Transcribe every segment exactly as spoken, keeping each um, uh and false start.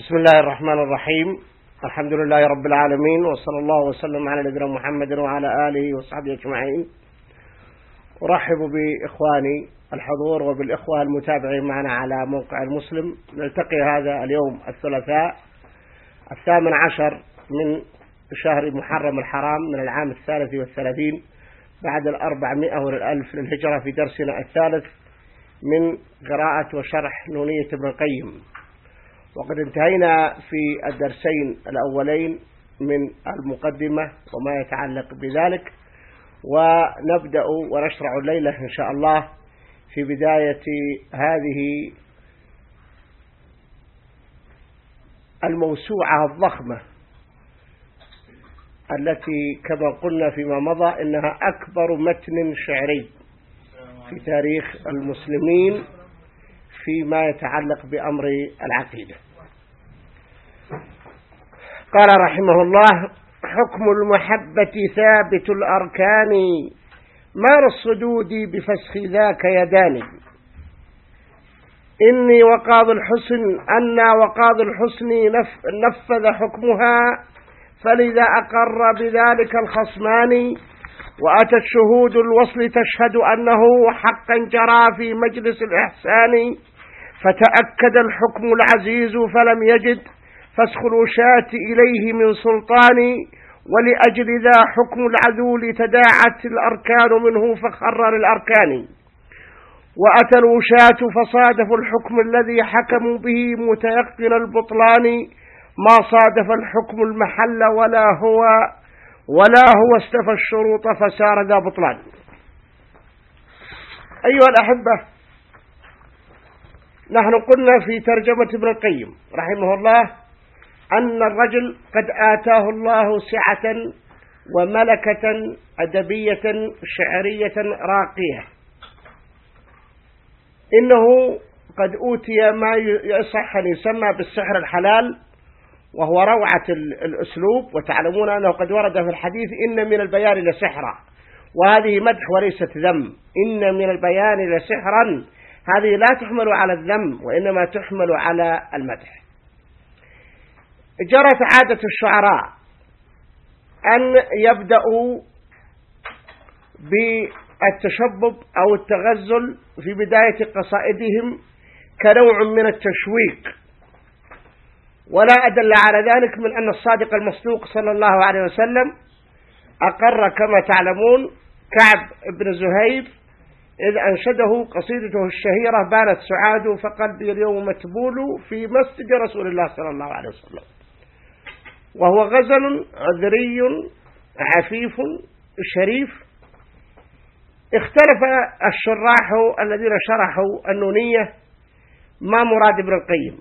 بسم الله الرحمن الرحيم. الحمد لله رب العالمين، وصلى الله وسلم على نبينا محمد وعلى آله وصحبه أجمعين. أرحب بإخواني الحضور وبالإخوة المتابعين معنا على موقع المسلم. نلتقي هذا اليوم الثلاثاء الثامن عشر من شهر محرم الحرام من العام الثالث والثلاثين بعد الأربعمائة والألف للهجرة في درسنا الثالث من قراءة وشرح نونية ابن القيم. وقد انتهينا في الدرسين الأولين من المقدمة وما يتعلق بذلك، ونبدأ ونشرع الليلة إن شاء الله في بداية هذه الموسوعة الضخمة التي كما قلنا فيما مضى إنها أكبر متن شعري في تاريخ المسلمين فيما يتعلق بأمر العقيدة. قال رحمه الله: حكم المحبة ثابت الأركان، مال الصدود بفسخ ذاك يداني. إني وقاض الحسن أنا وقاض الحسن نفذ حكمها، فلذا أقر بذلك الخصمان. وأتت شهود الوصل تشهد أنه حقا جرى في مجلس الإحسان، فتأكد الحكم العزيز فلم يجد فسخ الوشاة إليه من سلطان. ولأجل ذا حكم العذول تداعت الأركان منه فخرر الأركان. وأتى الوشاة فصادفوا الحكم الذي حكموا به متيقن البطلان، ما صادف الحكم المحل ولا هو ولا هو استفى الشروط فسار ذا بطلان. أيها الأحبة، نحن قلنا في ترجمة ابن القيم رحمه الله أن الرجل قد آتاه الله سعة وملكة أدبية شعرية راقية. إنه قد أوتي ما يصح أن يسمى بالسحر الحلال، وهو روعة الأسلوب. وتعلمون أنه قد ورد في الحديث: إن من البيان لسحرا، وهذه مدح وليست ذم. إن من البيان لسحرا، هذه لا تحمل على الذم وإنما تحمل على المدح. جرت عادة الشعراء أن يبدأوا بالتشبب أو التغزل في بداية قصائدهم كنوع من التشويق، ولا أدل على ذلك من أن الصادق المصدوق صلى الله عليه وسلم أقر كما تعلمون كعب بن زهير إذ أنشده قصيدته الشهيرة: بانت سعاد فقلبي اليوم متبول في مسجد رسول الله صلى الله عليه وسلم. وهو غزل عذري عفيف شريف. اختلف الشراح الذين شرحوا النونية ما مراد ابن القيم،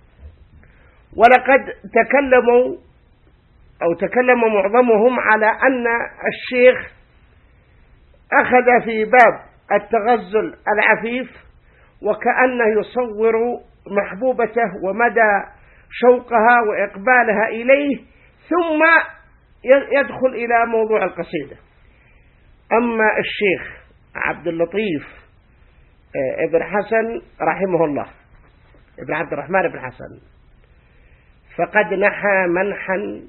ولقد تكلموا أو تكلم معظمهم على أن الشيخ أخذ في باب التغزل العفيف وكأنه يصور محبوبته ومدى شوقها وإقبالها إليه، ثم يدخل إلى موضوع القصيدة. أما الشيخ عبد اللطيف ابن حسن رحمه الله، ابن عبد الرحمن بن حسن، فقد نحى منحا.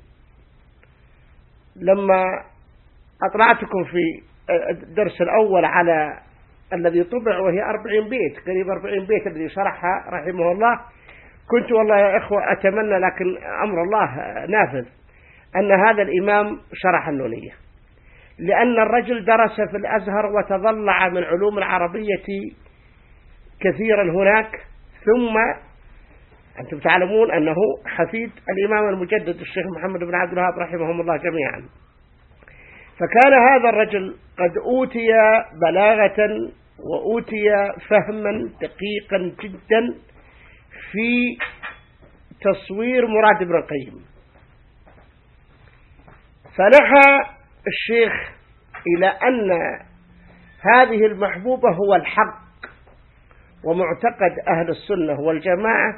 لما أطلعتكم في الدرس الأول على الذي طبع وهي أربعين بيت، قريب أربعين بيت الذي شرحها رحمه الله، كنت والله يا إخوة أتمنى، لكن أمر الله نافذ، أن هذا الإمام شرح النونية، لأن الرجل درس في الأزهر وتضلع من علوم العربية كثيرا هناك، ثم أنتم تعلمون أنه حفيد الإمام المجدد الشيخ محمد بن عبد الوهاب رحمهم الله جميعا. فكان هذا الرجل قد أوتي بلاغة وأوتي فهما دقيقا جدا في تصوير مراد ابن القيم. فنحى الشيخ إلى أن هذه المحبوبة هو الحق ومعتقد أهل السنة والجماعة،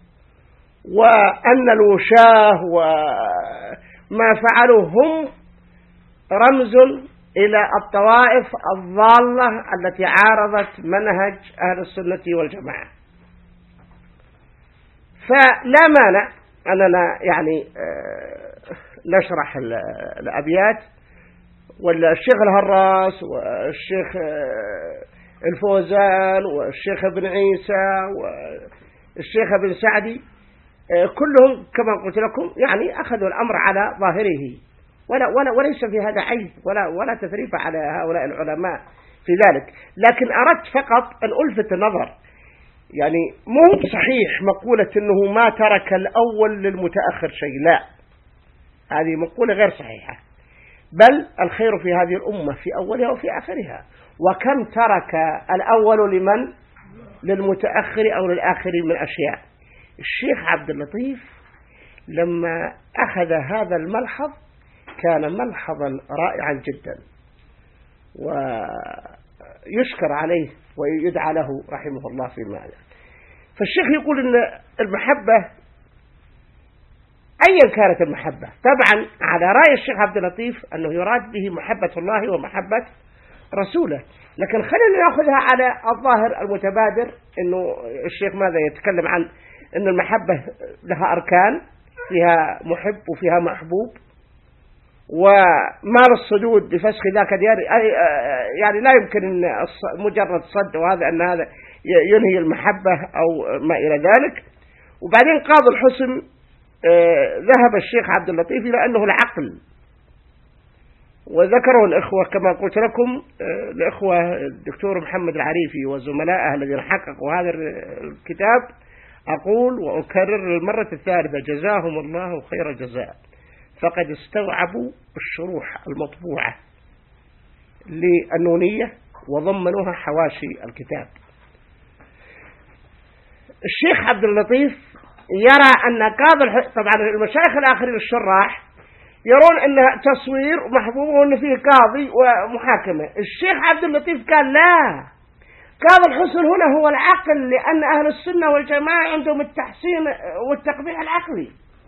وأن الوشاه وما فعلوا هم رمز إلى الطوائف الضالة التي عارضت منهج أهل السنة والجماعة. فلا مانع أننا يعني نشرح الأبيات، ولا الشيخ الهراس والشيخ الفوزان والشيخ ابن عيسى والشيخ ابن سعدي كلهم كما قلت لكم يعني أخذوا الأمر على ظاهره، ولا ولا وليس في هذا عيب ولا ولا تثريف على هؤلاء العلماء في ذلك، لكن أردت فقط أن ألفت النظر. يعني مو صحيح مقولة أنه ما ترك الأول للمتأخر شيء، لا، هذه مقولة غير صحيحة، بل الخير في هذه الأمة في أولها وفي آخرها. وكم ترك الأول لمن؟ للمتأخر أو للآخر من أشياء. الشيخ عبد اللطيف لما أخذ هذا الملحظ كان ملحظا رائعا جدا، ويشكر عليه ويدعى له رحمه الله في المعنى. فالشيخ يقول إن المحبة أيا كانت المحبة، طبعا على رأي الشيخ عبد اللطيف أنه يراد به محبة الله ومحبة رسوله، لكن خلينا نأخذها على الظاهر المتبادر. إنه الشيخ ماذا يتكلم عن أن المحبة لها أركان، فيها محب وفيها محبوب، وما بالصدود بفسخ ذاك ديار، يعني لا يمكن أن مجرد صد وهذا أن هذا ينهي المحبة أو ما إلى ذلك. وبعدين قاضي الحسن ذهب الشيخ عبد اللطيف إلى أنه العقل، وذكره الإخوة كما قلت لكم، الإخوة الدكتور محمد العريفي وزملائه الذين حققوا هذا الكتاب. أقول وأكرر للمرة الثالثة جزاهم الله خير الجزاء، فقد استوعبوا الشروح المطبوعة للنونية وضمنوها حواشي الكتاب. الشيخ عبد اللطيف يرى أن قاضي، طبعا المشايخ الآخرين الشراح يرون أنها تصوير محبوب وأن فيه قاضي ومحاكمة. الشيخ عبد اللطيف قال لا، قاضي الحسن هنا هو العقل، لأن أهل السنة والجماعة عندهم التحسين والتقبيح العقلي.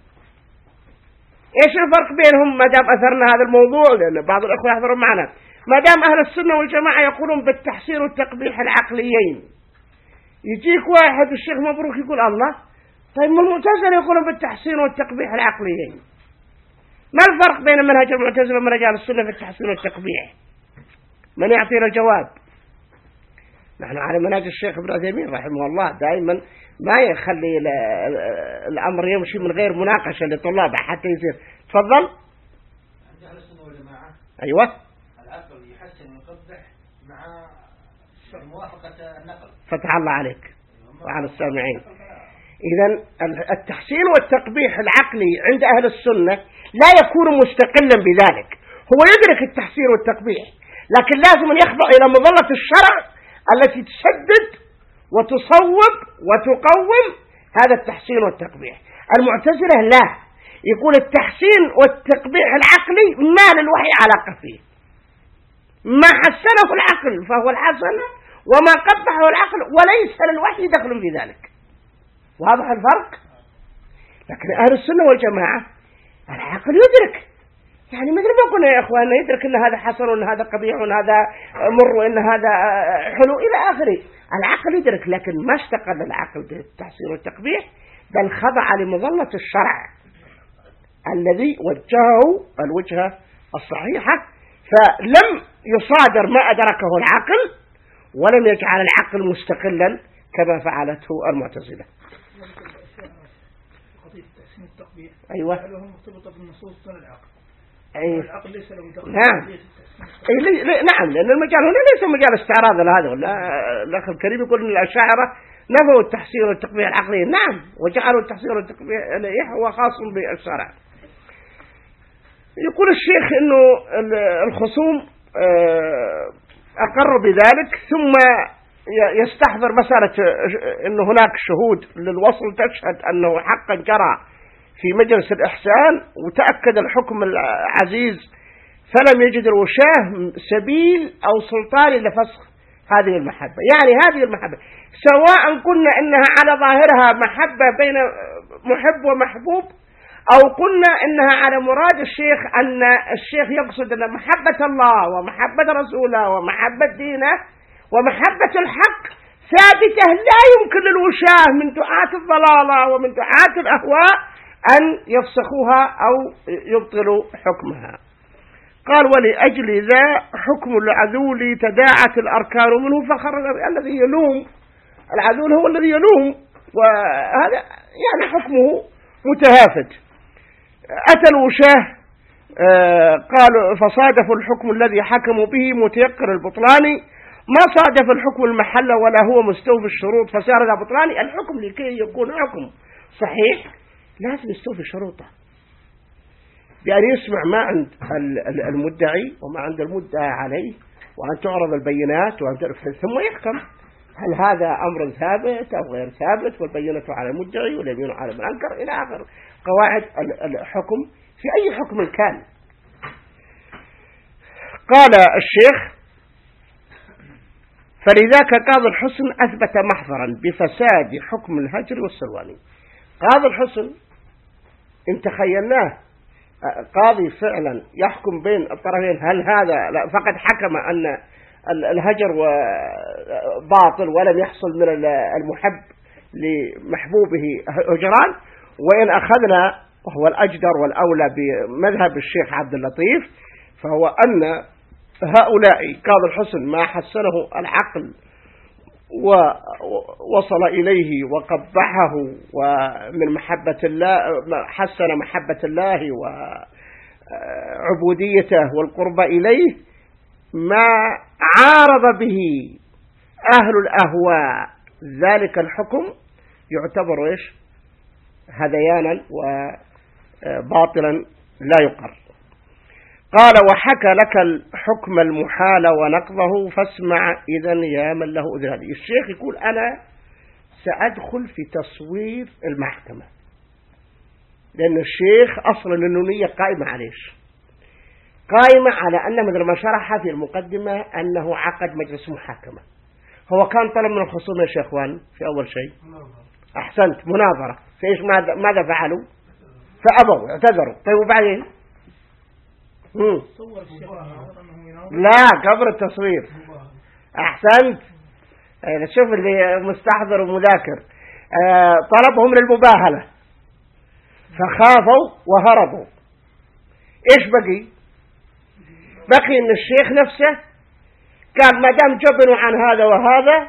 إيش الفرق بينهم ما دام أثرنا هذا الموضوع؟ لأن بعض الأخوة يحضرون معنا. ما دام أهل السنة والجماعة يقولون بالتحسين والتقبيح العقليين، يجيك واحد الشيخ مبروك يقول الله، طيب ما المعتزلة يقولون بالتحسين والتقبيح العقليين، ما الفرق بين منهج المعتزلة ومنهج أهل السنة في التحسين والتقبيح؟ من يعطينا الجواب؟ نحن على منهج الشيخ ابن عثيمين رحمه الله دائما ما يخلي الأمر يمشي من غير مناقشة لطلابه حتى يصير. تفضل. عند أهل السنة والجماعة أيوة العقل يحسن ويقبح مع موافقة النقل. فتح الله عليك وعلى السامعين. إذن التحسين والتقبيح العقلي عند أهل السنة لا يكون مستقلا بذلك، هو يدرك التحسين والتقبيح، لكن لازم أن يخضع إلى مظلة الشرع التي تسدد وتصوب وتقوم هذا التحسين والتقبيح. المعتزلة لا، يقول التحسين والتقبيح العقلي ما للوحي علاقة فيه، ما حسنه العقل فهو الحسن، وما قبحه العقل وليس للوحي دخل في ذلك. واضح الفرق؟ لكن أهل السنة والجماعة العقل يدرك، يعني مثل ما قلنا يا إخواننا، يدرك أن هذا حسن وأن هذا قبيح وأن هذا مر وأن هذا حلو إلى آخره. العقل يدرك، لكن ما استقل العقل بالتحسين والتقبيح، بل خضع لمظلة الشرع الذي وجهه الوجهة الصحيحة، فلم يصادر ما أدركه العقل، ولم يجعل العقل مستقلا كما فعلته المعتزلة. أيوة. مرتبطة بالنصوص دون العقل. أي. العقل ليس له دخل. نعم. أي لي... لي... نعم، لأن المجال هنا ليس مجال استعراض هذا، ولا الأخ الكريم يقول إن الأشاعرة نفوا التحسين والتقبيح العقلي، نعم، وجعلوا التحسين والتقبيح هو خاص بالشرع. يقول الشيخ إنه الخصوم أقروا بذلك، ثم يستحضر مسألة إن هناك شهود للوصل تشهد أنه حقا جرى في مجلس الإحسان، وتأكد الحكم العزيز، فلم يجد الوشاه سبيل أو سلطان لفسخ هذه المحبة. يعني هذه المحبة سواء قلنا إنها على ظاهرها محبة بين محب ومحبوب، أو قلنا إنها على مراد الشيخ أن الشيخ يقصد أن محبة الله ومحبة رسوله ومحبة دينه ومحبة الحق ثابتة لا يمكن للوشاه من دعاة الضلالة ومن دعاة الأهواء أن يفسخوها أو يبطلوا حكمها. قال ولأجل ذا حكم العذول تداعت الأركان منه فخرج الذي يلوم العذول هو الذي يلوم، وهذا يعني حكمه متهافت. أتى الوشاه قالوا فصادفوا الحكم الذي حكموا به متيقن البطلان، ما صادف الحكم المحل ولا هو مستوفي الشروط فصار ذا بطلان. الحكم لكي يكون حكم صحيح لازم يستوفي شروطه، بأن يسمع ما عند المدعي وما عند المدعى عليه، وأن تعرض البينات وأن تعرف ثم يحكم هل هذا أمر ثابت أو غير ثابت، والبينة على المدعي واليمين على من أنكر إلى آخر قواعد الحكم في أي حكم كان. قال الشيخ فلذاك قاضي الحسن أثبت محضرا بفساد حكم الهجر والسلواني. قاضي الحسن إن تخيلناه قاضي فعلا يحكم بين الطرفين، هل هذا لا فقد حكم أن الهجر باطل ولم يحصل من المحب لمحبوبه هجران، وإن أخذنا وهو الأجدر والأولى بمذهب الشيخ عبد اللطيف فهو أن هؤلاء قاضي الحسن ما حسنه العقل ووصل إليه وقبحه ومن محبة الله حسن محبة الله وعبوديته والقرب إليه، ما عارض به أهل الأهواء ذلك الحكم يعتبر إيش هذيانا وباطلا لا يقر. قال وحكى لك الحكم المحال ونقضه فاسمع إذن يا من له أذن. الشيخ يقول أنا سأدخل في تصوير المحكمة، لأن الشيخ أصلا النونية قائمة عليش قائمة على أن مثل ما شرح في المقدمة أنه عقد مجلس محاكمة. هو كان طلب من الخصوم يا شيخوان في أول شيء أحسنت مناظرة، فإيش ماذا, ماذا فعلوا؟ فأبوا اعتذروا. طيب وبعدين لا قبل التصوير أحسنت. شوف اللي مستحضر ومذاكر طلبهم للمباهلة فخافوا وهربوا. إيش بقي؟ بقي إن الشيخ نفسه قال ما دام جبنوا عن هذا وهذا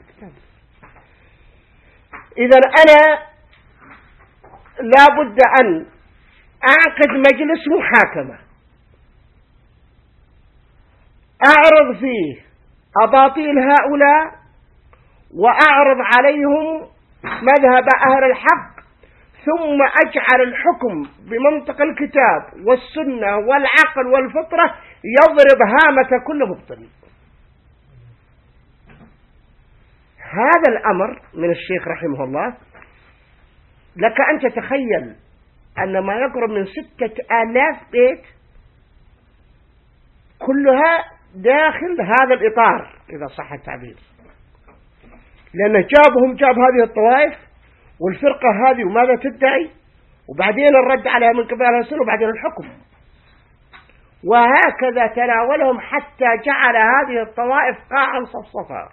إذا أنا لا بد أن أعقد مجلس محاكمة أعرض فيه أباطيل هؤلاء وأعرض عليهم مذهب أهل الحق، ثم أجعل الحكم بمنطق الكتاب والسنة والعقل والفطرة يضرب هامة كل مبطل. هذا الأمر من الشيخ رحمه الله. لك أن تتخيل أن ما يقرب من ستة آلاف بيت كلها داخل هذا الإطار إذا صح التعبير، لأنه جابهم جاب هذه الطوائف والفرقة هذه وماذا تدعي، وبعدين الرد عليها من قبل السنة، وبعدين الحكم، وهكذا تناولهم حتى جعل هذه الطوائف قاعا صفصفا،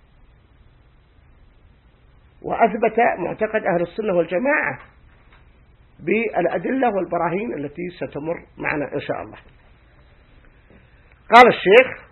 وأثبت معتقد أهل السنة والجماعة بالأدلة والبراهين التي ستمر معنا إن شاء الله. قال الشيخ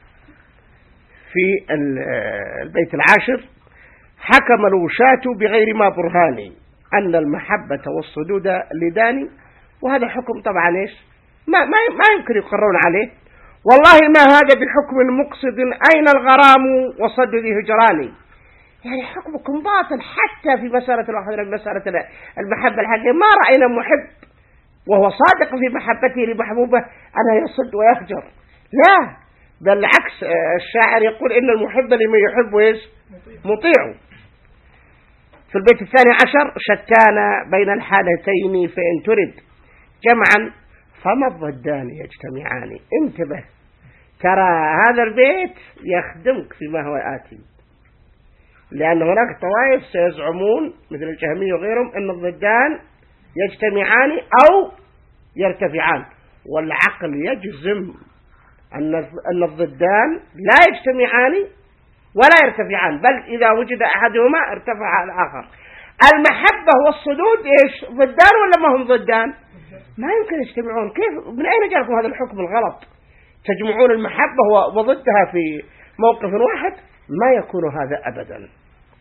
في البيت العاشر حكم الوشاة بغير ما برهاني أن المحبة والصدود لداني. وهذا حكم طبعا إيش ما, ما, ما يمكن يقرون عليه. والله ما هذا بحكم مقصد أين الغرام وصد ذي هجراني. يعني حكمكم باطل حتى في مسألة الواحد مسألة المحبة الحقيقية. ما رأينا محب وهو صادق في محبته لمحبوبه أنه يصد ويهجر، لا بالعكس. الشاعر يقول إن المحب لمن يحب إيش مطيع. في البيت الثاني عشر شتان بين الحالتين فإن ترد جمعا فما الضدان يجتمعان. انتبه، ترى هذا البيت يخدمك فيما هو آتي، لأن هناك طوائف سيزعمون مثل الجهمية وغيرهم أن الضدان يجتمعان أو يرتفعان، والعقل يجزم أن الضدان لا يجتمعان ولا يرتفعان، بل إذا وجد أحدهما ارتفع الآخر. المحبة والصدود إيش ضدان ولا ما هم ضدان؟ ما يمكن يجتمعون. كيف من أين جاءكم هذا الحكم الغلط تجمعون المحبة وضدها في موقف واحد؟ ما يكون هذا أبدا.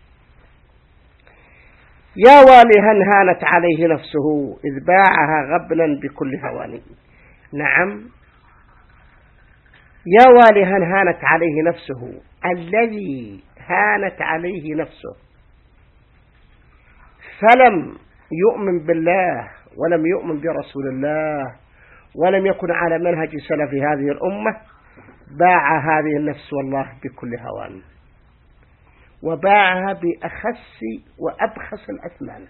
يا والها هانت عليه نفسه إذ باعها غبنا بكل هوان. نعم يا والها هانت عليه نفسه، الذي هانت عليه نفسه فلم يؤمن بالله ولم يؤمن برسول الله ولم يكن على منهج سلف هذه الأمة، باع هذه النفس والله بكل هوان، وباعها بأخس وأبخس الأثمان.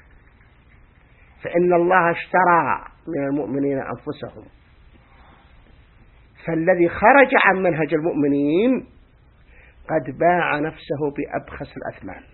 فإن الله اشترى من المؤمنين أنفسهم، فالذي خرج عن منهج المؤمنين قد باع نفسه بأبخس الأثمان.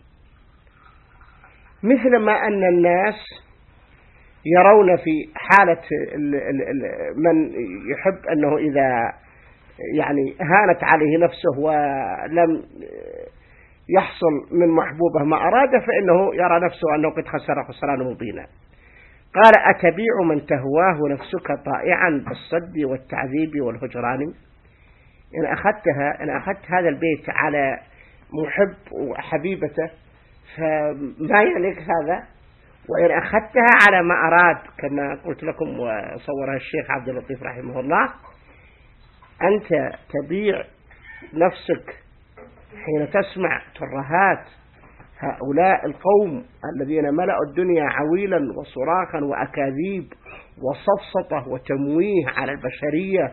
مثل ما أن الناس يرون في حالة من يحب أنه إذا يعني هانت عليه نفسه ولم يحصل من محبوبه ما أراد فإنه يرى نفسه أنه قد خسر خسران مبينا. قال أتبيع من تهواه نفسك طائعا بالصد والتعذيب والهجران. إن أخذتها إن أخذت هذا البيت على محب وحبيبته فما يليق هذا، وإن أخذتها على ما أراد كما قلت لكم وصورها الشيخ عبد اللطيف رحمه الله، أنت تبيع نفسك حين تسمع ترهات هؤلاء القوم الذين ملأوا الدنيا عويلا وصراخا وأكاذيب وصفصطة وتمويه على البشرية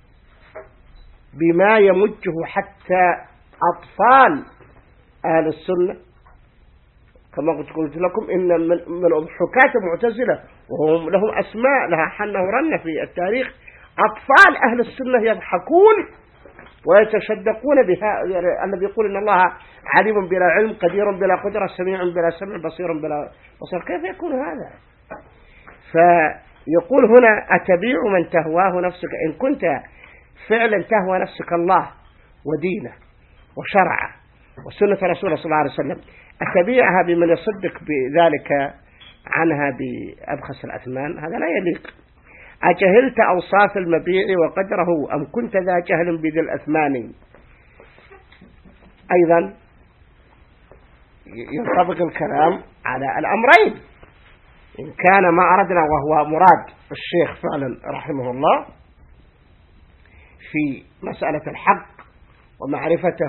بما يمجه حتى أطفال أهل السنة. كما قلت لكم إن من حكاة المعتزلة وهم لهم أسماء لها حنة ورنة في التاريخ، أطفال أهل السنة يضحكون ويتشدقون بها، الذي يقول إن الله عليم بلا علم قدير بلا قدرة سميع بلا سمع بصير بلا بصير. كيف يكون هذا؟ فيقول هنا أتبيع من تهواه نفسك. إن كنت فعلا تهوى نفسك الله ودينه وشرعه وسنة رسوله صلى الله عليه وسلم، أتبيعها بمن يصدق بذلك عنها بأبخس الأثمان؟ هذا لا يليق. أجهلت أوصاف المبيع وقدره أم كنت ذا جهل بذي الأثمان؟ أيضا ينطبق الكلام على الأمرين. إن كان ما أردنا وهو مراد الشيخ فعلا رحمه الله في مسألة الحق ومعرفته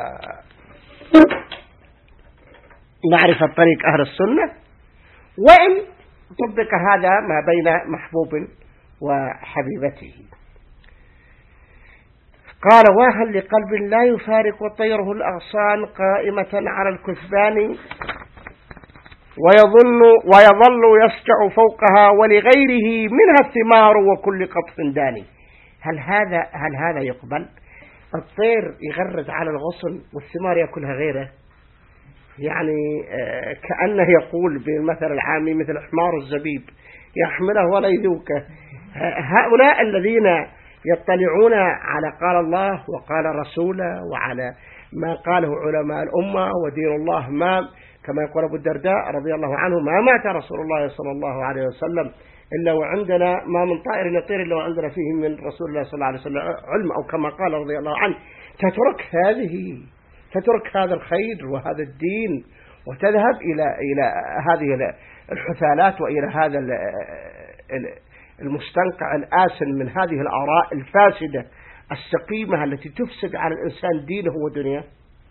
ومعرفة طريق أهل السنة، وإن طبق هذا ما بين محبوب وحبيبته. قال واهل لقلب لا يفارق وطيره الأغصان قائمة على الكثبان ويظل, ويظل يسجع فوقها ولغيره منها الثمار وكل قطف داني. هل هذا هل هذا يقبل؟ الطير يغرد على الغصن والثمار يأكلها غيره، يعني كأنه يقول بالمثل العامي مثل حمار الزبيب يحمله ولا يذوقه. هؤلاء الذين يطلعون على قال الله وقال رسوله وعلى ما قاله علماء الأمة ودين الله، ما كما يقول أبو الدرداء رضي الله عنه ما مات رسول الله صلى الله عليه وسلم إلا وعندنا ما من طائر يطير إلا وعندنا فيه من رسول الله صلى الله عليه وسلم علم، أو كما قال رضي الله عنه تترك هذه تترك هذا الخير وهذا الدين وتذهب إلى إلى هذه الحثالات وإلى هذا المستنقع الآسن من هذه الآراء الفاسدة السقيمة التي تفسد على الإنسان دينه ودنياه.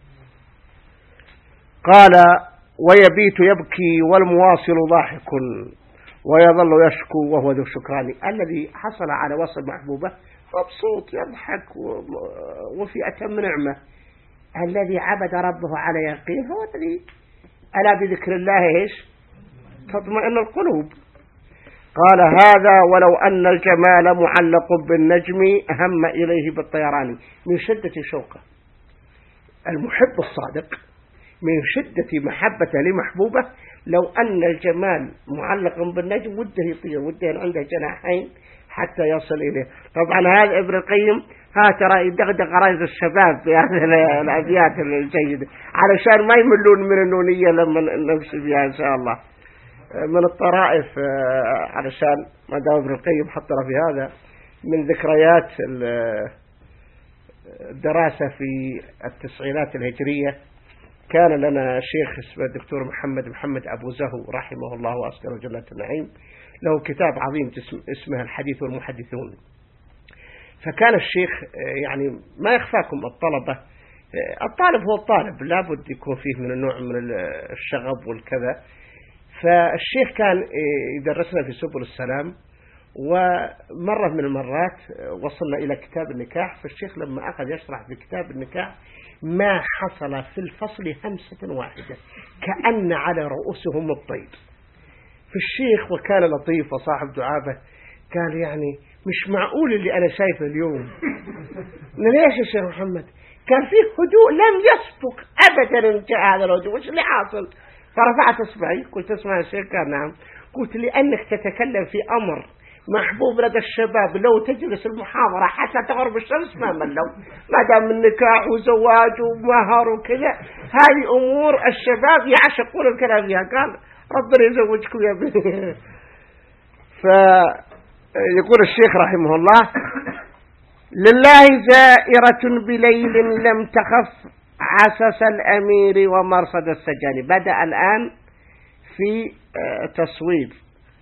قال ويبيت يبكي والمواصل ضاحك ويظل يشكو وهو ذو الشكران. الذي حصل على وصل محبوبة مبسوط يضحك وفي أتم نعمة. الذي عبد ربه على يقين هو الذي ألا بذكر الله إيش تطمئن القلوب. قال هذا ولو أن الجمال معلق بالنجم هم إليه بالطيران. من شدة شوقه المحب الصادق من شدة محبته لمحبوبه لو أن الجمال معلق بالنجم وده يطير وده عنده جناحين حتى يصل إليه. طبعا هذا ابن القيم ها ترى يدغدغ غرائز الشباب في هذه الأبيات الجيدة علشان ما يملون من النونية لما نمشي فيها إن شاء الله. من الطرائف علشان ما دام ابن القيم حطنا في هذا، من ذكريات الدراسة في التسعينات الهجرية، كان لنا شيخ اسمه الدكتور محمد محمد أبو زهو رحمه الله وأسكنه جنة النعيم، له كتاب عظيم اسمه الحديث والمحدثون. فكان الشيخ يعني ما يخفاكم الطلبة، الطالب هو الطالب لابد يكون فيه من النوع من الشغب والكذا. فالشيخ كان يدرسنا في سبل السلام، ومرة من المرات وصلنا إلى كتاب النكاح، فالشيخ لما أخذ يشرح في كتاب النكاح ما حصل في الفصل همسة واحدة كأن على رؤوسهم الطير. فالشيخ وكان لطيف وصاحب دعابة قال يعني مش معقول اللي أنا شايفه اليوم. ليش يا شيخ محمد؟ كان فيه هدوء لم يسبق أبدا انتهى هذا الهدوء، وش اللي حاصل؟ فرفعت اصبعي قلت اسمع يا شيخ. قال نعم. قلت لأنك تتكلم في أمر محبوب لدى الشباب، لو تجلس المحاضرة حتى تغرب الشمس ما ملوا، ما دام النكاح وزواج ومهر وكذا، هذه أمور الشباب يعشقون الكلام فيها. قال ربنا يزوجكم يا ابني. فيقول الشيخ رحمه الله: لله زائرة بليل لم تخف عسس الأمير ومرصد السجان. بدأ الآن في تصوير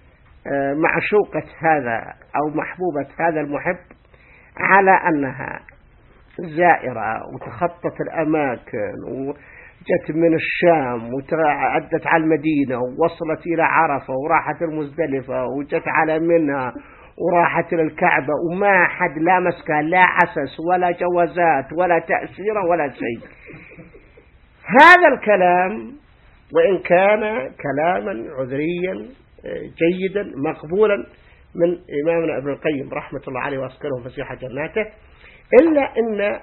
معشوقة هذا أو محبوبة هذا المحب على أنها زائرة وتخطت الأماكن وجت من الشام وتعدت على المدينة ووصلت إلى عرفة وراحت المزدلفة وجت على منها وراحت للكعبة وما حد لامسها لا عسس ولا جوازات ولا تأشيرة ولا شيء. هذا الكلام وإن كان كلاما عذريا جيدا مقبولا من إمامنا ابن القيم رحمة الله عليه وأسكنه فسيح جناته، إلا أن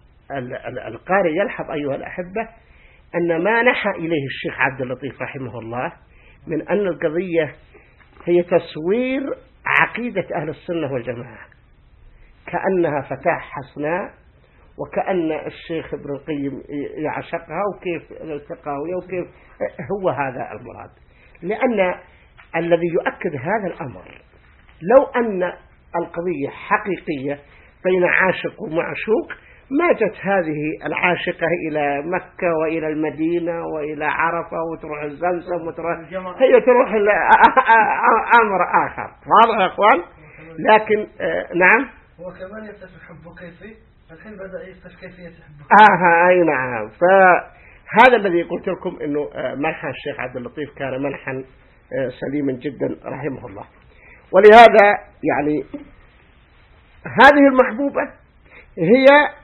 القارئ يلحظ أيها الأحبة أن ما نحى إليه الشيخ عبد اللطيف رحمه الله من أن القضية هي تصوير عقيدة أهل السنة والجماعة كأنها فتاة حسناء، وكأن الشيخ ابن القيم يعشقها وكيف التقاوية وكيف هو هذا المراد. لأن الذي يؤكد هذا الأمر لو أن القضية حقيقية بين عاشق ومعشوق ما جت هذه العاشقة إلى مكة وإلى المدينة وإلى عرفة وتروح الزمزم وتروح، هي تروح أمر آخر. واضح يا أخوان؟ لكن آه نعم، هو كمان يكتشف حبه كيفي، الحين بدأ يكتشف كيفية حبه. آه أي نعم. فهذا الذي قلت لكم إنه منحى الشيخ عبد اللطيف كان منحا سليما جدا رحمه الله. ولهذا يعني هذه المحبوبة هي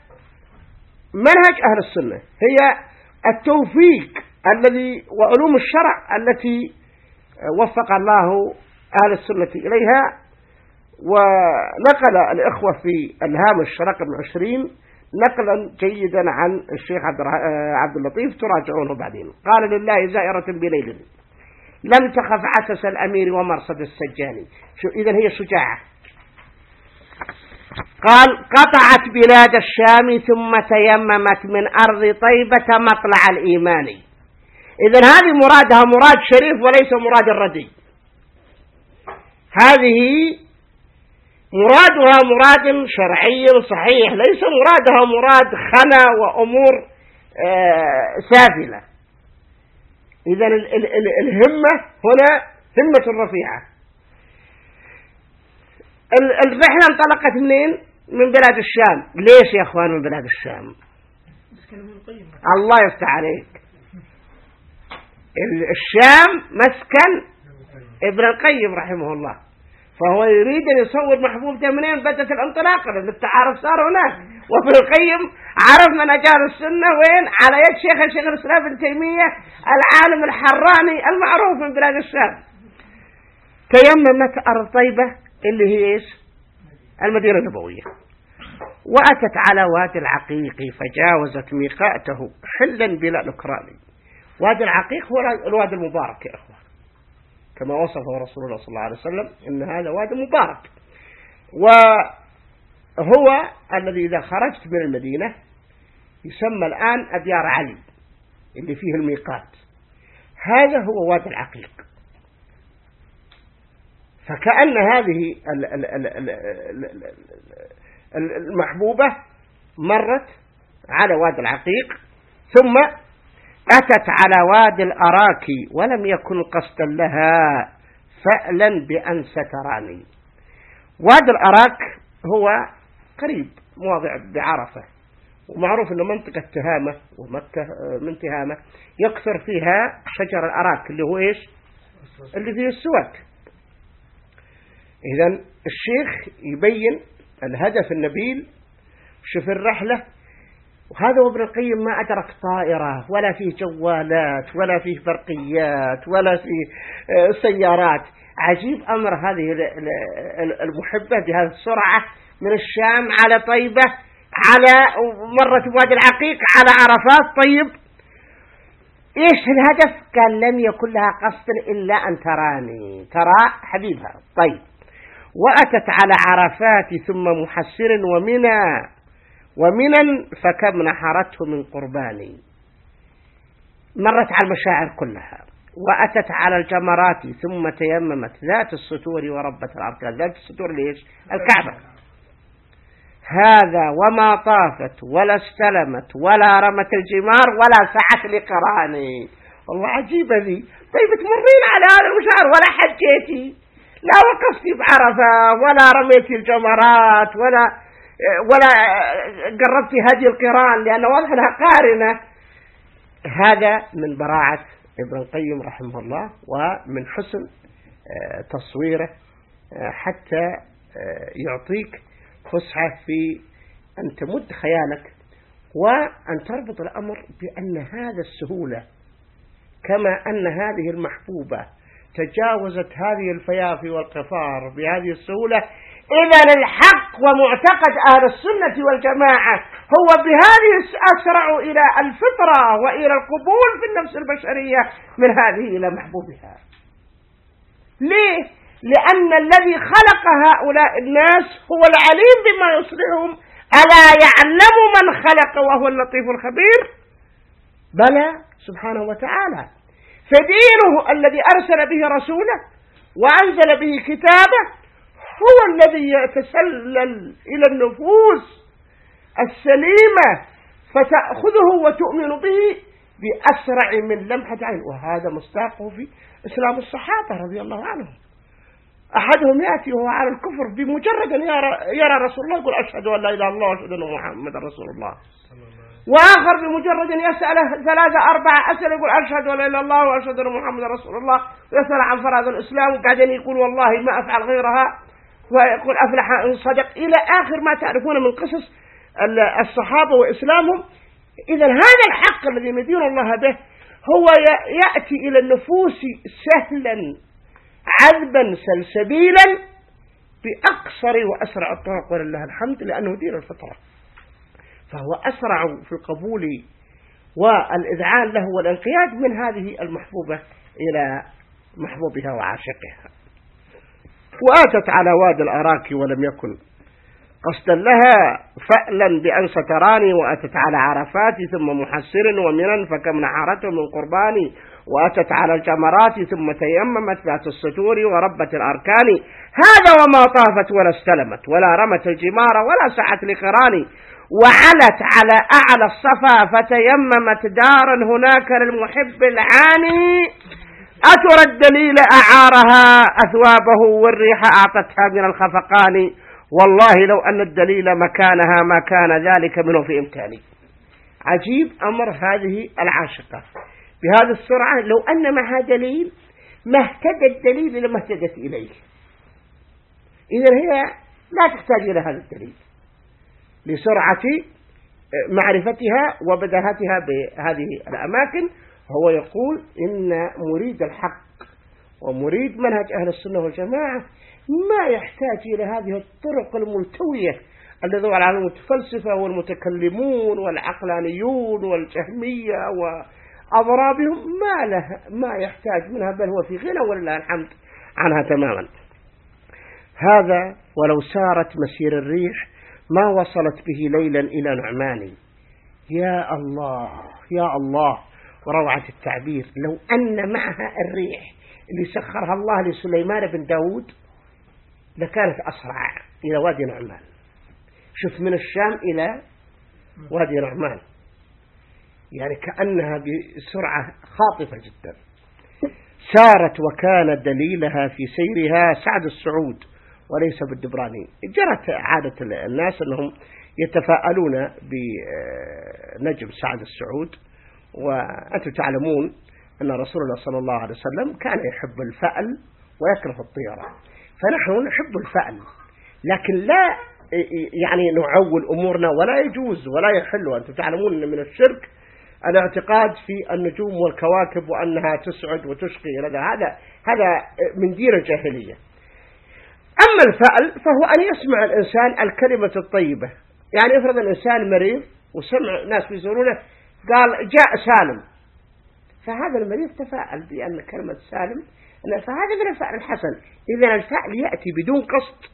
منهج أهل السنة، هي التوفيق الذي وعلوم الشرع التي وفق الله أهل السنة إليها. ونقل الإخوة في الهامش رقم عشرين نقلا جيدا عن الشيخ عبد اللطيف تراجعونه بعدين. قال: لله زائرة بليل لم تخف عسس الأمير ومرصد السجاني. شو إذن هي شجاعة. قال: قطعت بلاد الشام ثم تيممت من أرض طيبة مطلع الإيمان. إذن هذه مرادها مراد شريف وليس مراد الردي. هذه مرادها مراد شرعي صحيح، ليس مرادها مراد خنا وأمور آه سافلة. إذن الهمة هنا همة رفيعة. الرحلة انطلقت منين؟ من بلاد الشام. ليش يا أخوان من بلاد الشام؟ الله يفتح عليك. الشام مسكن ابن القيم رحمه الله، فهو يريد أن يصور محبوبته منين بدأت الانطلاقة، لأن التعارف صار هناك. وابن القيم عرف منهجان السنة وين؟ على يد شيخ الشيخ الإسلام ابن تيمية العالم الحراني المعروف من بلاد الشام. تيممت أرض طيبة اللي هي إيش؟ المدينة النبوية، وأتت على وادي العقيق فجاوزت ميقاته حلا بلا نكران. وادي العقيق هو الوادي المبارك يا أخوان، كما وصفه رسول الله صلى الله عليه وسلم إن هذا وادي مبارك. وهو الذي إذا خرجت من المدينة يسمى الآن أبيار علي اللي فيه الميقات، هذا هو وادي العقيق. فكأن هذه المحبوبة مرت على وادي العقيق ثم أتت على وادي الأراكي ولم يكن قصدا لها فألا بأن ستراني. وادي الأراك هو قريب مواضع بعرفة، ومعروف أنه منطقة تهامة، ومكة من تهامة يكثر فيها شجر الأراك اللي هو إيش؟ اللي فيه السواك. إذن الشيخ يبين الهدف النبيل، شوف الرحلة. وهذا ابن القيم ما أدرك طائرة ولا فيه جوالات ولا فيه برقيات ولا فيه سيارات. عجيب أمر هذه المحبة بهذه السرعة من الشام على طيبة على مرة وادي العقيق على عرفات. طيب إيش الهدف؟ قال لم يكن لها قصد إلا أن تراني، ترى حبيبها. طيب وأتت على عرفات ثم محسر ومنى ومنا فكم نحرته من قرباني. مرت على المشاعر كلها. وأتت على الجمرات ثم تيممت ذات السطور وربة الأركان. ذات السطور ليش؟ الكعبة. هذا وما طافت ولا استلمت ولا رمت الجمار ولا سعت لقراني. والله عجيبة ذي. طيب تمرين على هذا المشاعر ولا حجيتي، لا وقفتي بعرفة ولا رميتي الجمرات ولا ولا قربتي هذه القران لأنه واضح لها قارنة. هذا من براعة ابن القيم رحمه الله ومن حسن تصويره حتى يعطيك فسحة في أن تمد خيالك وأن تربط الأمر بأن هذا السهولة كما أن هذه المحبوبة تجاوزت هذه الفيافي والقفار بهذه السهولة. إذا الحق ومعتقد أهل السنة والجماعة هو بهذه أسرع إلى الفطرة وإلى القبول في النفس البشرية من هذه إلى محبوبها. ليه؟ لأن الذي خلق هؤلاء الناس هو العليم بما يصلحهم. ألا يعلم من خلق وهو اللطيف الخبير؟ بلى سبحانه وتعالى. فدينه الذي أرسل به رسوله وأنزل به كتابه هو الذي يتسلل إلى النفوس السليمة فتأخذه وتؤمن به بأسرع من لمحة عين. وهذا مصداقه في إسلام الصحابة رضي الله عنهم. أحدهم يأتي وهو على الكفر بمجرد أن يرى رسول الله يقول أشهد أن لا إله إلا الله وأشهد أن محمدا رسول الله. وآخر بمجرد أن يسأله ثلاثة أربعة أسئلة يقول أشهد أن لا إله إلا الله وأشهد أن محمدا رسول الله، ويسأل عن فرائض الإسلام وبعدين يقول والله ما أفعل غيرها ويقول أفلح إن صدق، إلى آخر ما تعرفون من قصص الصحابة وإسلامهم. إذا هذا الحق الذي ندين الله به هو يأتي إلى النفوس سهلا عذبا سلسبيلا بأقصر وأسرع الطرق ولله الحمد، لأنه دين الفطرة، فهو أسرع في القبول والإذعان له والانقياد من هذه المحبوبة إلى محبوبها وعاشقها. وآتت على وادي الأراك ولم يكن قصدا لها فألا بأن ستراني. وأتت على عرفات ثم محسر ومنا فكم نحرته من قرباني. وأتت على الجمرات ثم تيممت ذات السطور وربة الأركان. هذا وما طافت ولا استلمت ولا رمت الجمار ولا سعت لقراني. وعلت على أعلى الصفا فتيممت دارا هناك للمحب العاني. أترى الدليل أعارها أثوابه والريح أعطتها من الخفقان. والله لو أن الدليل مكانها ما كان ذلك منه في إمكاني. عجيب أمر هذه العاشقة بهذه السرعة. لو أن معها دليل ما اهتدى الدليل لما اهتدت إليه. إذن هي لا تحتاج إلى هذا الدليل لسرعة معرفتها وبداهتها بهذه الأماكن. هو يقول إن مريد الحق ومريد منهج أهل السنة والجماعة ما يحتاج إلى هذه الطرق الملتوية الذي على المتفلسفة والمتكلمون والعقلانيون والجهمية وأضرابهم، ما له ما يحتاج منها، بل هو في غنى ولله الحمد عنها تماما. هذا ولو سارت مسير الريح ما وصلت به ليلا إلى نعمان. يا الله يا الله، وروعة التعبير، لو أن معها الريح اللي سخرها الله لسليمان بن داود لكانت أسرع إلى وادي نعمان. شوف، من الشام إلى وادي نعمان، يعني كأنها بسرعة خاطفة جدا. سارت وكان دليلها في سيرها سعد السعود وليس بالدبراني. جرت عادة الناس أنهم يتفاءلون بنجم سعد السعود، وأنتم تعلمون أن رسول الله صلى الله عليه وسلم كان يحب الفأل ويكره الطيرة، فنحن نحب الفأل، لكن لا يعني نعول أمورنا، ولا يجوز ولا يحل. وأنتم تعلمون أن من الشرك الاعتقاد في النجوم والكواكب وأنها تسعد وتشقي، هذا هذا من دين الجاهلية. أما الفأل فهو أن يسمع الإنسان الكلمة الطيبة، يعني افرض الإنسان مريض وسمع ناس يزورونه قال جاء سالم، فهذا المريض تفاءل بأن كلمة سالم، فهذا من الفأل الحسن. إذن الفأل يأتي بدون قصد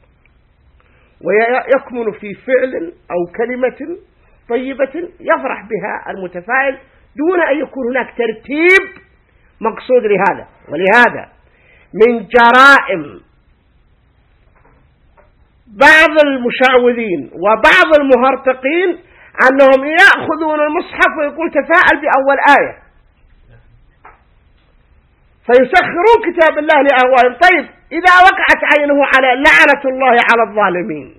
ويكمن في فعل أو كلمة طيبة يفرح بها المتفاعل دون أن يكون هناك ترتيب مقصود لهذا. ولهذا من جرائم بعض المشعوذين وبعض المهرطقين أنهم يأخذون المصحف ويقول تفاعل بأول آية فيسخرون كتاب الله لأهوائهم. طيب إذا وقعت عينه على لعنة الله على الظالمين،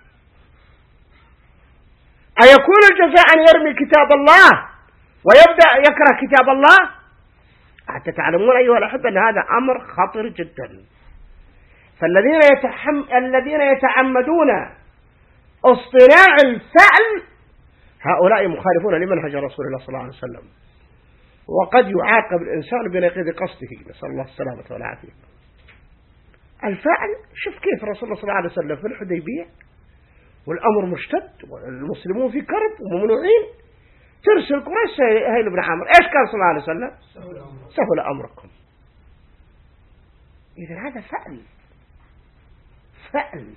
أيكون الجزاء أن يرمي كتاب الله ويبدأ يكره كتاب الله؟ حتى تعلمون أيها الأحبة أن هذا أمر خطر جدا. فالذين يتحم... الذين يتعمدون اصطناع الفعل هؤلاء مخالفون لمنهج رسول الله صلى الله عليه وسلم، وقد يعاقب الإنسان بنقيض قصده، نسأل الله السلامة والعافية. الفعل، شوف كيف رسول الله صلى الله عليه وسلم في الحديبية والأمر مشتد والمسلمون في كرب وممنوعين، ترسل قريش هيل بن عامر، إيش كان صلى الله عليه وسلم؟ سهل أمركم. إذن هذا فعل فعل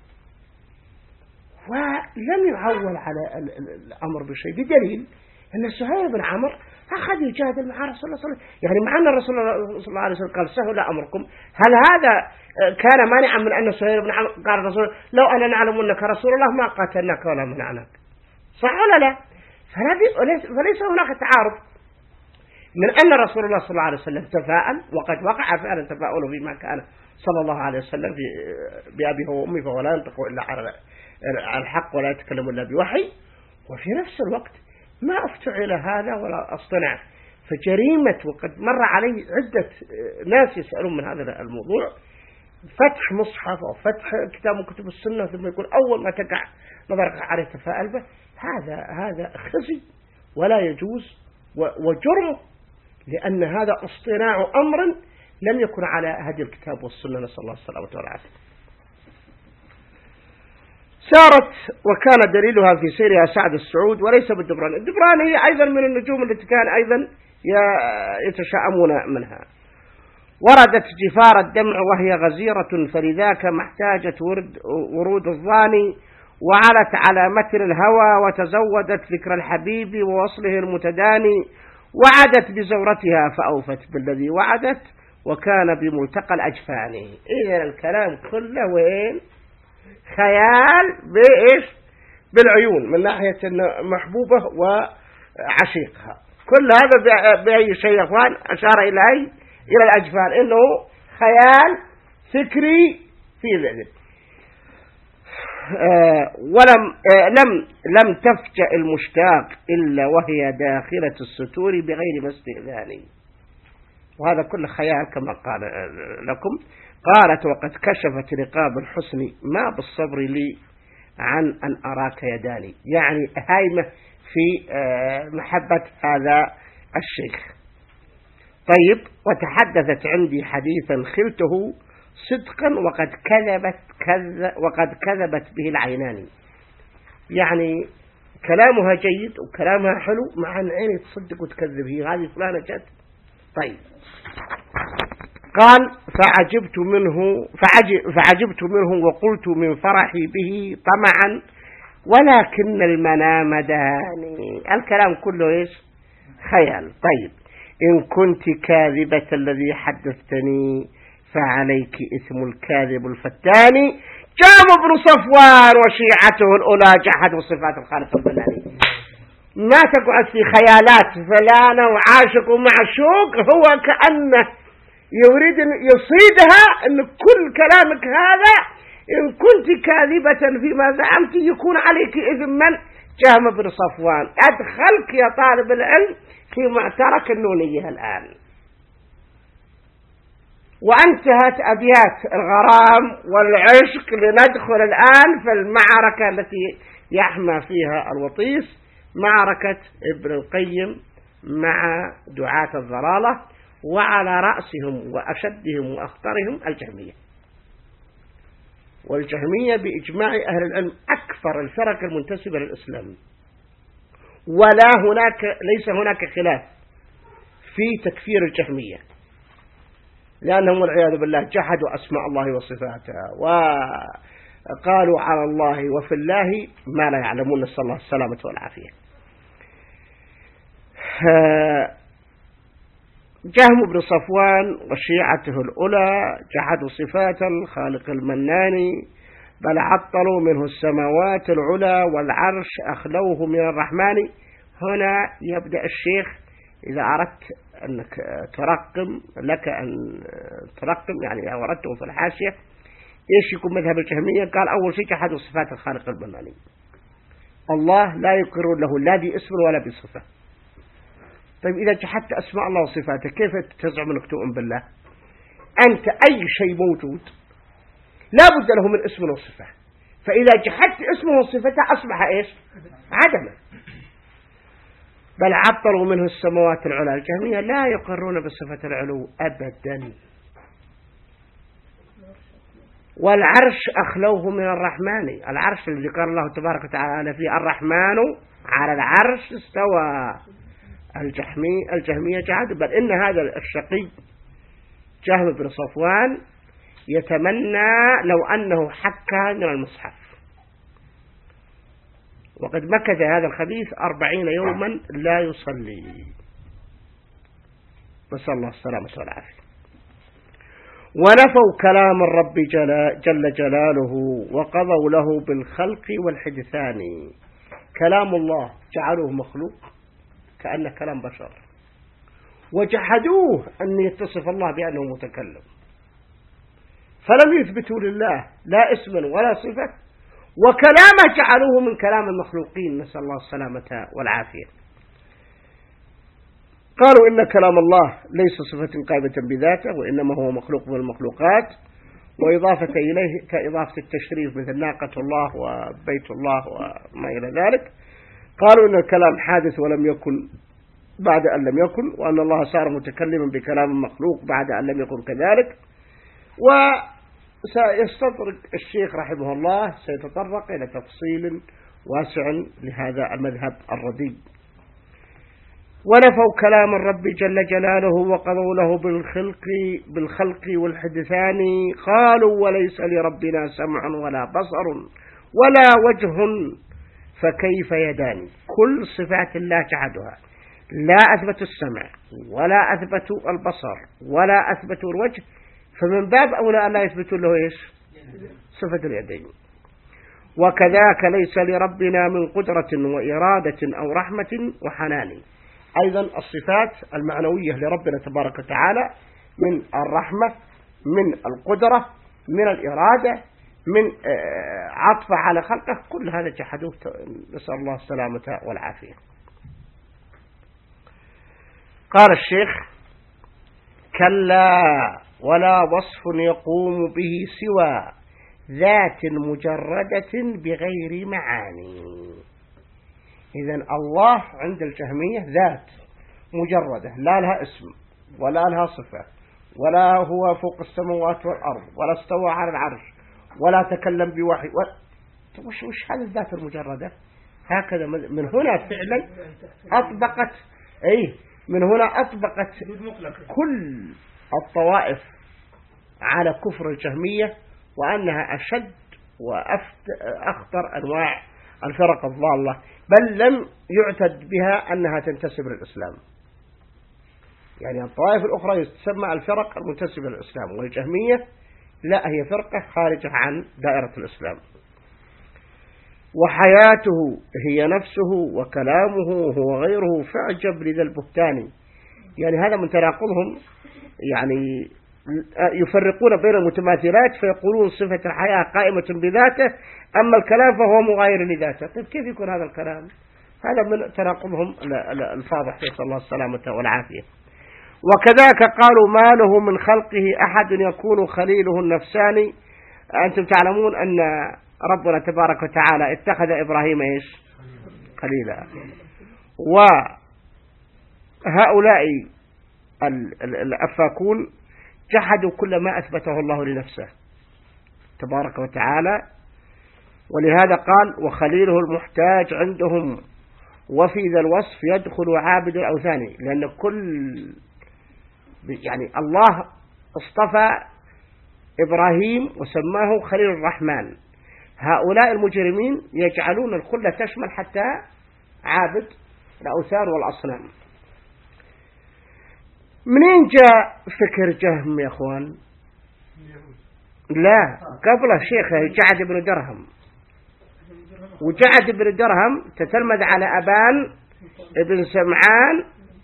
ولم يعول على الأمر بشيء، بدليل أن سهيل بن عامر أخذ يجادل مع رسول الله صلى الله عليه وسلم. يعني مع أن الرسول صلى الله عليه وسلم قال سهل أمركم، هل هذا كان مانعا من أن سهيل بن عامر قال الرسول لو أنا نعلم أنك رسول الله ما قاتلناك ولا منعناك؟ صح ولا لا؟ فليس هناك تعارض من أن رسول الله صلى الله عليه وسلم تفاءل، وقد وقع فعلا تفاؤله فيما كان صلى الله عليه وسلم في بأبيه وأمه، فهو لا ينطق إلا على الحق ولا يتكلم إلا بوحي، وفي نفس الوقت ما افتعل هذا ولا اصطنع. فجريمة، وقد مر علي عدة ناس يسألون من هذا الموضوع، فتح مصحف أو فتح كتاب من كتب السنة ثم يقول أول ما تقع نظرك عليه تفاءل به، هذا هذا خزي ولا يجوز وجرم، لأن هذا اصطناع أمر لم يكن على هدي الكتاب والسنة، نسأل الله السلامة والعافية. سارت وكان دليلها في سيرها سعد السعود وليس بالدبران. الدبران هي أيضا من النجوم التي كان أيضا يتشائمون منها. وردت جفار الدمع وهي غزيرة، فلذاك ما احتاجت ورد ورود الظاني، وعلت على متر الهوى، وتزودت ذكر الحبيب ووصله المتداني، وعدت بزورتها فأوفت بالذي وعدت، وكان بملتقى الأجفان. إذن الكلام كله وين؟ خيال بإيش؟ بالعيون، من ناحية محبوبة وعشيقها. كل هذا بأي شيء يا أخوان؟ أشار إلى أي؟ إلى الأجفان، إنه خيال فكري في ذلك. آه ولم آه لم لم تفجأ المشتاق إلا وهي داخلة الستور بغير ما استئذان. وهذا كل خيال كما قال لكم. قالت وقد كشفت رقاب الحسن ما بالصبر لي عن أن أراك يداني، يعني هايمة في محبة هذا الشيخ. طيب، وتحدثت عندي حديثا خلته صدقا وقد كذبت كذب وقد كذبت به العينان، يعني كلامها جيد وكلامها حلو، مع أن عيني تصدق وتكذب، هي هذه فلانة جد. طيب، قال فعجبت منه فعجب فعجبت منه وقلت من فرحي به طمعا ولكن المنام داني. الكلام كله إيش؟ خيال. طيب إن كنت كاذبة الذي حدثتني فعليك إثم الكاذب الفتاني. جهم بن صفوان وشيعته الأولى جحدوا صفات الخالق البناني. ما تقعد في خيالات فلانة وعاشق ومعشوق، هو كأنه يريد أن يصيدها أن كل كلامك هذا إن كنت كاذبة فيما زعمت يكون عليك إثم من؟ جهم بن صفوان. أدخلك يا طالب العلم في معترك النونية الآن. وانتهت أبيات الغرام والعشق، لندخل الآن في المعركة التي يحمى فيها الوطيس، معركة ابن القيم مع دعاة الضلالة، وعلى رأسهم وأشدهم وأخطرهم الجهمية. والجهمية بإجماع أهل العلم أكثر الفرق المنتسبة للإسلام، ولا هناك ليس هناك خلاف في تكفير الجهمية، لأنهم والعياذ بالله جحدوا أسماء الله وصفاته وقالوا على الله وفي الله ما لا يعلمون، نسأل الله السلامة والعافية. جهم بن صفوان وشيعته الأولى جحدوا صفات الخالق المناني، بل عطلوا منه السماوات العلى والعرش أخلوه من الرحمن. هنا يبدأ الشيخ إذا أردت أنك ترقم لك أن ترقم، يعني إذا أردته في الحاشية إيش يكون مذهب الجهمية؟ قال أول شيء جحدوا صفات الخالق المناني. الله لا يقر له لا باسم ولا بصفة. طيب إذا جحدت أسماء الله وصفاته كيف تزعم أنك تؤمن بالله؟ أنت أي شيء موجود لا بد له من اسم وصفة، فإذا جحدت اسمه وصفته أصبح إيش؟ عدما. بل عطلوا منه السماوات العلى. الجهمية لا يقرون بصفة العلو أبدا. والعرش أخلوه من الرحمن. العرش الذي قال الله تبارك وتعالى فيه الرحمن على العرش استوى. الجهمية الجهمية جحد. بل إن هذا الشقي جهم بن صفوان يتمنى لو أنه حكى من المصحف، وقد مكث هذا الخبيث أربعين يوما لا يصلي، نسأل الله السلامة والعافية. ونفوا كلام الرب جل جلاله وقضوا له بالخلق والحدثان. كلام الله جعلوه مخلوق كأنه كلام بشر، وجحدوه أن يتصف الله بأنه متكلم، فلم يثبتوا لله لا اسما ولا صفة، وكلامه جعلوه من كلام المخلوقين، نسأل الله السلامة والعافية. قالوا إن كلام الله ليس صفة قائمة بذاته، وإنما هو مخلوق من المخلوقات، وإضافة إليه كإضافة التشريف مثل ناقة الله وبيت الله وما إلى ذلك. قالوا إن الكلام حادث ولم يكن بعد أن لم يكن، وأن الله صار متكلما بكلام مخلوق بعد أن لم يكن كذلك. وسيستطرق الشيخ رحمه الله سيتطرق إلى تفصيل واسع لهذا المذهب الرديء. ونفوا كلام الرب جل جلاله وقضوا له بالخلق بالخلق والحدثان. قالوا وليس لربنا سمع ولا بصر ولا وجه فكيف يدان. كل صفات الله جحدها، لا أثبتوا السمع ولا أثبتوا البصر ولا أثبتوا الوجه، فمن باب أولى أن لا يثبتوا له إيش؟ صفة اليدين. وكذاك ليس لربنا من قدرة وإرادة أو رحمة وحنان. أيضا الصفات المعنوية لربنا تبارك وتعالى من الرحمة، من القدرة، من الإرادة، من عطف على خلقه، كل هذا جحدوه، نسأل الله السلامة والعافية. قال الشيخ: كلا ولا وصف يقوم به سوى ذات مجردة بغير معاني. إذن الله عند الجهمية ذات مجردة لا لها اسم ولا لها صفة، ولا هو فوق السماوات والأرض، ولا استوى على العرش، ولا تكلم بوحي. وش وش هذه الذات المجردة؟ هكذا من هنا فعلا أطبقت أي من هنا أطبقت كل الطوائف على كفر الجهمية، وأنها أشد وأخطر أنواع الفرق الضالة، بل لم يعتد بها أنها تنتسب للإسلام. يعني الطوائف الأخرى تسمى الفرق المنتسبة للإسلام، والجهمية لا، هي فرقة خارجة عن دائرة الإسلام. وحياته هي نفسه وكلامه هو غيره، فأعجب لذا البهتان. يعني هذا من تناقضهم، يعني يفرقون بين المتماثلات فيقولون صفة الحياة قائمة بذاته، أما الكلام فهو مغاير لذاته. طيب كيف يكون هذا الكلام؟ هذا من تناقضهم الفاضح، نسأل الله السلامة والعافية. وكذلك قالوا ما له من خلقه أحد يكون خليله النفساني. أنتم تعلمون أن ربنا تبارك وتعالى اتخذ إبراهيم إيش؟ خليلا. وهؤلاء الأفاكون جحدوا كل ما أثبته الله لنفسه تبارك وتعالى، ولهذا قال وخليله المحتاج عندهم، وفي ذا الوصف يدخل عابد الأوثان، لأن كل يعني الله اصطفى إبراهيم وسماه خليل الرحمن. هؤلاء المجرمين يجعلون الخلة تشمل حتى عابد الأوثان والأصنام. منين جاء فكر جهم يا أخوان؟ لا، قبله شيخه جعد بن درهم، وجعد بن درهم تتلمذ على أبان ابن سمعان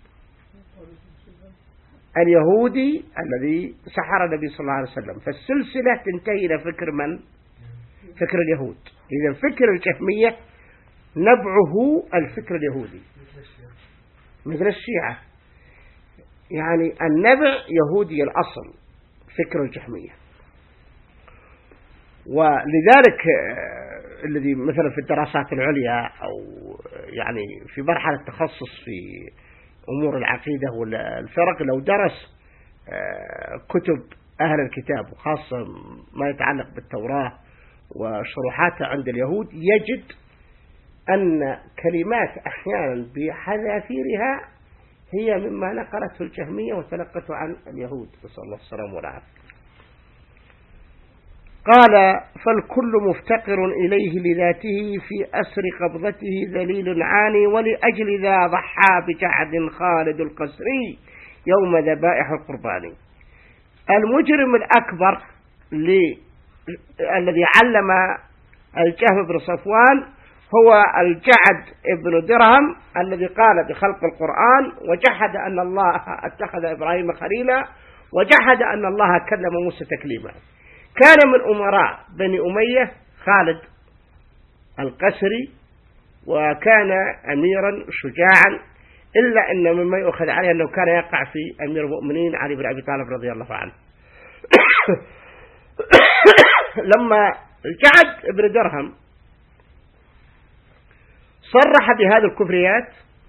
اليهودي الذي سحر النبي صلى الله عليه وسلم، فالسلسلة تنتهي إلى فكر من؟ فكر اليهود. إذا فكر الجهمية نبعه الفكر اليهودي مثل الشيعة، يعني النبع يهودي الأصل فكر الجهمية. ولذلك الذي مثلا في الدراسات العليا أو يعني في مرحلة التخصص في أمور العقيدة والفرق، لو درس كتب أهل الكتاب وخاصة ما يتعلق بالتوراة وشروحاتها عند اليهود، يجد أن كلمات أحيانا بحذافيرها هي مما نقلته الجهمية وتلقته عن اليهود، نسأل الله السلام والعافية. قال فالكل مفتقر إليه لذاته، في أسر قبضته ذليل عاني، ولأجل ذا ضحى بجعد خالد القسري يوم ذبائح القربان. المجرم الأكبر الذي علم الجهم بن صفوان هو الجعد ابن درهم الذي قال بخلق القرآن، وجحد أن الله اتخذ إبراهيم خليلا، وجحد أن الله كلم موسى تكليما. كان من أمراء بني أمية خالد القسري، وكان أميرا شجاعا، إلا أن مما يؤخذ عليه أنه كان يقع في أمير المؤمنين علي بن أبي طالب رضي الله عنه. لما الجعد ابن درهم صرح بهذه الكفريات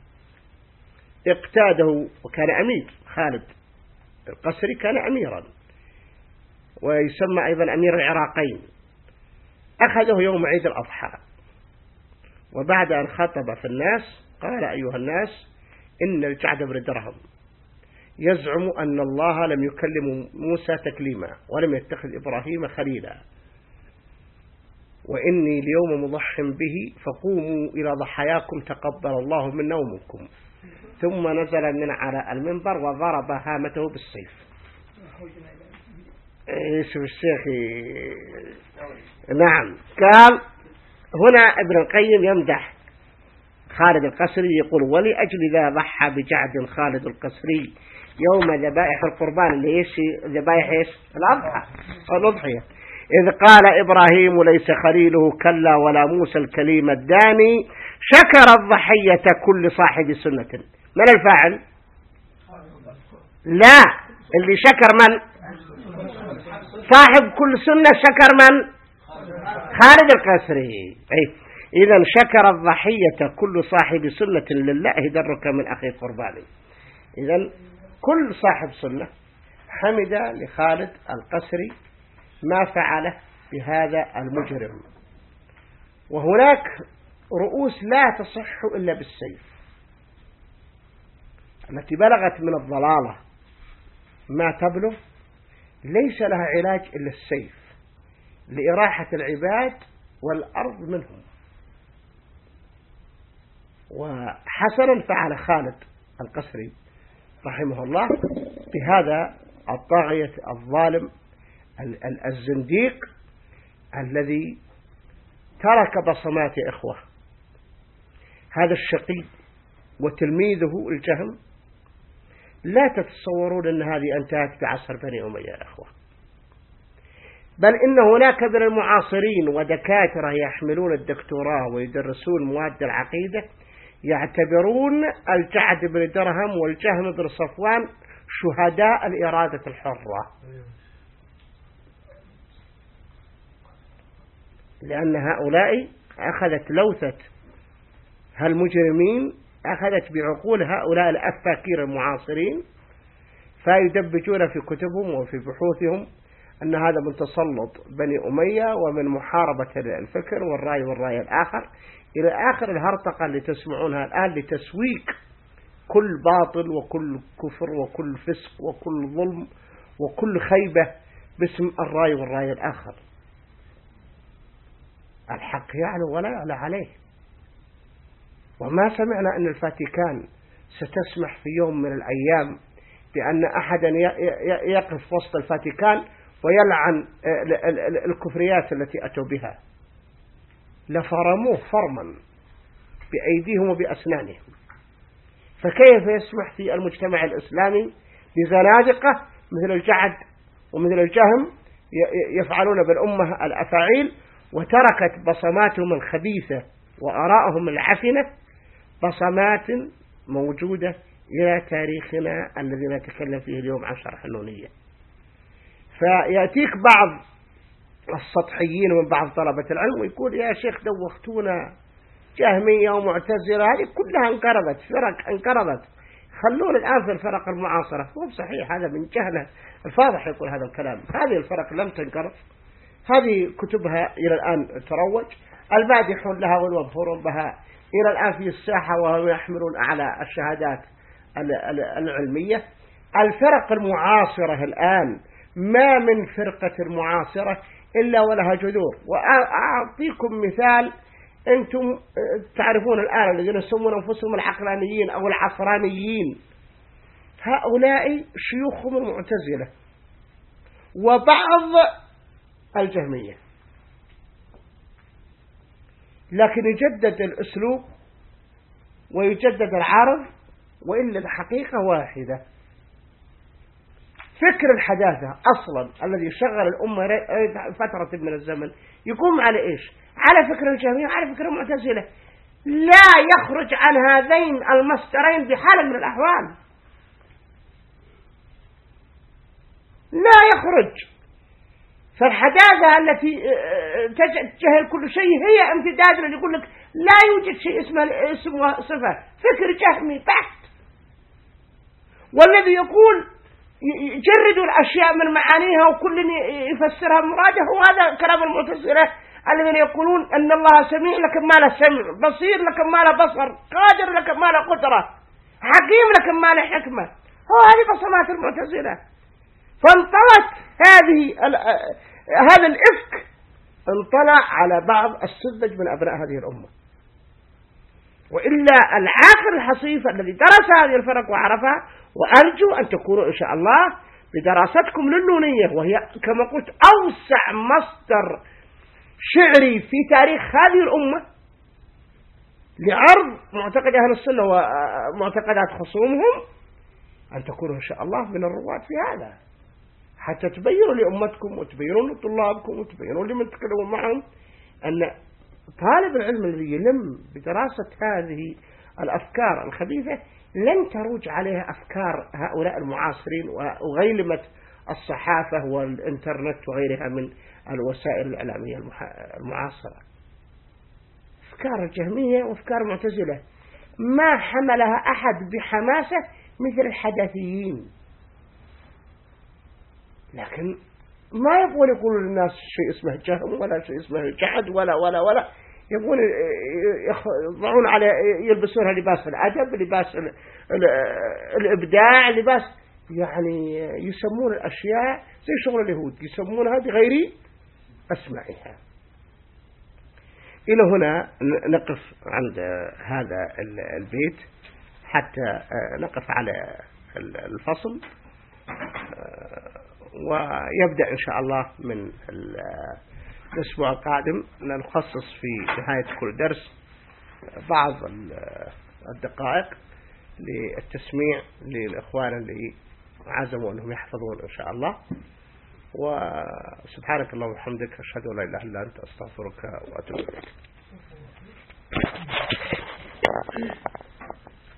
اقتاده، وكان أمير خالد القسري، كان أميرا ويسمى أيضا أمير العراقين. أخذه يوم عيد الأضحى، وبعد أن خطب في الناس قال أيها الناس إن الجعد بن درهم يزعم أن الله لم يكلم موسى تكليما ولم يتخذ إبراهيم خليلا، وإني اليوم مضح به، فقوموا إلى ضحاياكم تقبل الله منا ومنكم. ثم نزل من على المنبر وضرب هامته بالسيف. ايش الشيخ؟ نعم. قال هنا ابن القيم يمدح خالد القسري، يقول ولأجل ذا ضحى بجعد خالد القسري يوم ذبائح القربان، اللي ايش ذبائح ايش؟ الأضحى أو الأضحية، إذ قال إبراهيم ليس خليله كلا ولا موسى الكليم الداني، شكر الضحية كل صاحب سنة. من الفاعل؟ لا، اللي شكر من؟ صاحب كل سنة. شكر من؟ خالد القسري. أي إذا شكر الضحية كل صاحب سنة لله درك من أخي قرباني. إذا كل صاحب سنة حمد لخالد القسري ما فعله بهذا المجرم. وهناك رؤوس لا تصح إلا بالسيف، التي بلغت من الضلالة ما تبلغ ليس لها علاج إلا السيف لإراحة العباد والأرض منهم. وحسنا فعل خالد القسري رحمه الله بهذا الطاغية الظالم الزنديق الذي ترك بصمات يا إخوة. هذا الشقي وتلميذه الجهم لا تتصورون أن هذه انتهت بعصر بني أمية يا إخوة، بل إن هناك من المعاصرين ودكاترة يحملون الدكتوراه ويدرسون مواد العقيدة يعتبرون الجعد بن درهم والجهم بن صفوان شهداء الإرادة الحرة، لأن هؤلاء أخذت لوثة هالمجرمين أخذت بعقول هؤلاء الأفاكير المعاصرين، فيدبجون في كتبهم وفي بحوثهم أن هذا من تسلط بني أمية ومن محاربة الفكر والرأي والرأي الآخر إلى آخر الهرطقة اللي تسمعونها الآن لتسويق كل باطل وكل كفر وكل فسق وكل ظلم وكل خيبة باسم الرأي والرأي الآخر. الحق يعلو ولا يعلى عليه، وما سمعنا أن الفاتيكان ستسمح في يوم من الأيام بأن أحدا يقف وسط الفاتيكان ويلعن الكفريات التي أتوا بها، لفرموه فرما بأيديهم وبأسنانهم. فكيف يسمح في المجتمع الإسلامي بزنادقة مثل الجعد ومثل الجهم يفعلون بالأمة الأفاعيل، وتركت بصماتهم الخبيثة وآرائهم العفنة بصمات موجودة إلى تاريخنا الذي نتكلم فيه اليوم عن شرح النونية. فيأتيك بعض السطحيين من بعض طلبة العلم ويقول يا شيخ دوختونا جهمية ومعتزلة، هذه كلها انقرضت، فرق انقرضت، خلونا الآن في الفرق المعاصرة. مو صحيح، هذا من جهله الفاضح يقول هذا الكلام. هذه الفرق لم تنقرض، هذه كتبها إلى الآن تروج، المادحون لها والمبهورون بها إلى الآن في الساحة وهم يحملون أعلى الشهادات العلمية. الفرق المعاصرة الآن ما من فرقة المعاصرة إلا ولها جذور. وأعطيكم مثال، أنتم تعرفون الآن الذين يسمون أنفسهم العقلانيين أو العصرانيين، هؤلاء شيوخهم المعتزلة وبعض الجهمية، لكن يجدد الأسلوب ويجدد العرض، وإلا الحقيقة واحدة. فكر الحداثة أصلا الذي شغل الأمة فترة من الزمن يقوم على إيش؟ على فكر الجهمية على فكر المعتزلة، لا يخرج عن هذين المصدرين بحال من الأحوال، لا يخرج. فالحداثة التي تجهل كل شيء هي امتداد اللي يقول لك لا يوجد شيء اسمه اسم وصفة، فكر جهمي بحت. والذي يقول يجردوا الأشياء من معانيها وكل يفسرها مراده، وهذا كلام المعتزلة الذين يقولون أن الله سميع لكن ما له سمع، بصير لكن ما له بصر، قادر لكن ما له قدرة، حكيم لكن ما له حكمة. هو هذه بصمات المعتزلة. فانطلت هذه هذا الإفك انطلع على بعض السذج من أبناء هذه الأمة. وإلا العاقل الحصيف الذي درس هذه الفرق وعرفها، وأرجو أن تكونوا إن شاء الله بدراستكم للنونية، وهي كما قلت أوسع مصدر شعري في تاريخ هذه الأمة لعرض معتقد أهل السنة ومعتقدات خصومهم، أن تكونوا إن شاء الله من الرواد في هذا، حتى تبينوا لأمتكم وتبينوا لطلابكم وتبينوا لمن تكلموا معهم أن طالب العلم الذي يلم بدراسة هذه الأفكار الخبيثة لن تروج عليها أفكار هؤلاء المعاصرين وغيلمة الصحافة والإنترنت وغيرها من الوسائل الإعلامية المعاصرة. أفكار الجهمية وأفكار المعتزلة ما حملها أحد بحماسة مثل الحداثيين، لكن ما يبغون يقولوا للناس شيء اسمه جهم ولا شيء اسمه جحد ولا ولا ولا يبغون يضعون على يلبسونها لباس الأدب، لباس الإبداع، لباس يعني يسمون الأشياء زي شغل اليهود يسمونها بغير أسمائها. إلى هنا نقف عند هذا البيت حتى نقف على الفصل، ويبدأ إن شاء الله من الأسبوع القادم نخصص في نهاية كل درس بعض الدقائق للتسميع للإخوان اللي عزموا أنهم يحفظون إن شاء الله. وسبحانك اللهم وبحمدك أشهد أن لا إله إلا أنت أستغفرك وأتوب إليك.